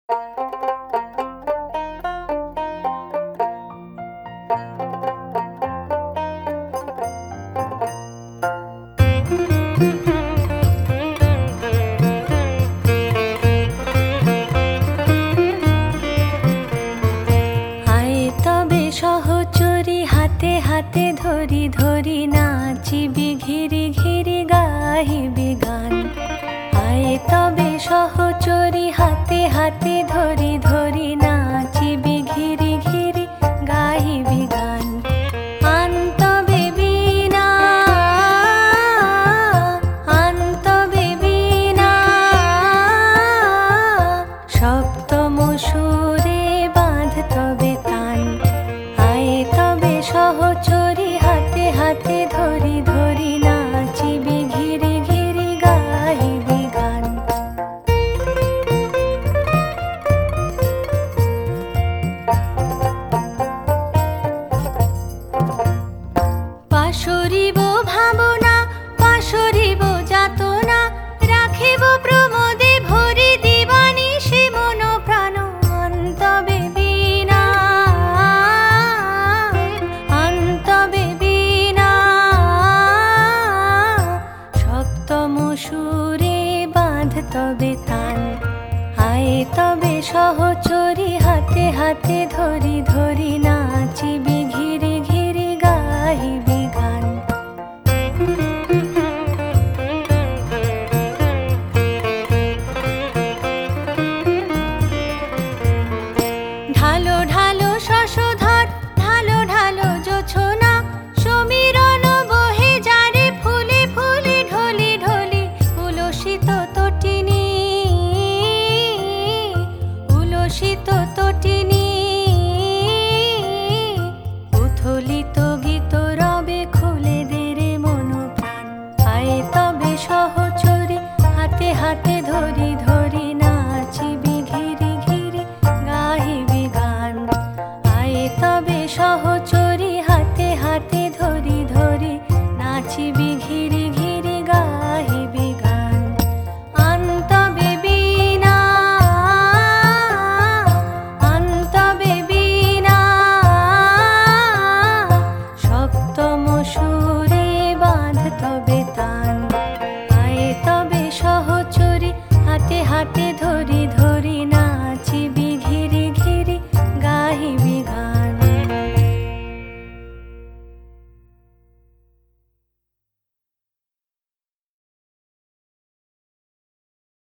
হাতে ধরি ধরি নাচিবি ঘিরি ঘিরি গাহিবি গান। আয় তবে সহচরি হাতে হাতে ধরি ধরি নাচিবি ঘিরি ঘিরি গাহিবি গান। আনতবে বীণা আনতবে বীণা সপ্তম সুরে বাঁধতবে তান। আয় তবে সহচরি হাতে হাতে ধরি ধরি নাচিবি ঘিরি ঘিরি গাহিবি গান। পাশরিব ভাবনা পাশরিব যাতনা রাখিব প্রমোদে ভরি দিবানিশি মন প্রাণ। আনতবে বীণা আনতবে বীণা সপ্তম সুরে বাঁধতবে তান। আয় তবে সহচরি হাতে হাতে ধরি ধরি নাচিবি ঘিরি ঘিরি গাহিবি গান। ঢালো ঢালো শশধর ঢালো ঢালো জোছনা সমীরণ বহে যারে ফুলে ফুলে ঢলি ঢলি। উলসিত তটিনী উলসিত তটিনী উথলিত গীত রবে খুলে দেরে মন প্রাণ। আয় তবে সহচরি হাতে হাতে ধরি ধরি নাচিবি ঘিরি ঘিরি গাহিবি গান। আয় তবে সহচরি হাতে হাতে ধরি ধরি নাচিবি ঘিরি ঘিরি গাহিবি গান। আনতবে বীণা আনতবে বীণা সপ্তম সুরে বাঁধতবে তান। আয় তবে সহচরি হাতে হাতে ধরি ধরি